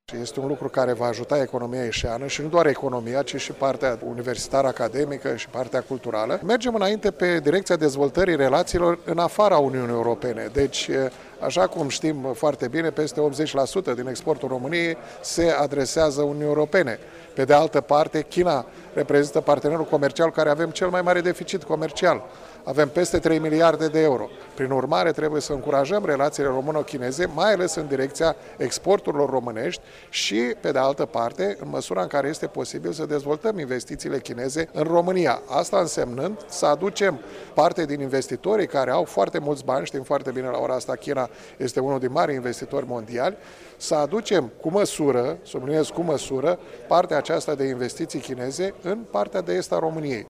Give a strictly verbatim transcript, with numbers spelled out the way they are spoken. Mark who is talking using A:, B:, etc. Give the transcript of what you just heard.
A: Este un lucru care va ajuta economia eșeană și nu doar economia, ci și partea universitară academică și partea culturală. Mergem înainte pe direcția dezvoltării relațiilor în afara Uniunii Europene. Deci, așa cum știm foarte bine, peste optzeci la sută din exportul României se adresează Uniunii Europene. Pe de altă parte, China reprezintă partenerul comercial care avem cel mai mare deficit comercial. Avem peste trei miliarde de euro. Prin urmare, trebuie să încurajăm relațiile româno-chineze, mai ales în direcția exporturilor românești și, pe de altă parte, în măsura în care este posibil să dezvoltăm investițiile chineze în România. Asta însemnând să aducem parte din investitorii care au foarte mulți bani, știm foarte bine la ora asta, China este unul din mari investitori mondiali, să aducem cu măsură, subliniez cu măsură, partea aceasta de investiții chineze în partea de est a României.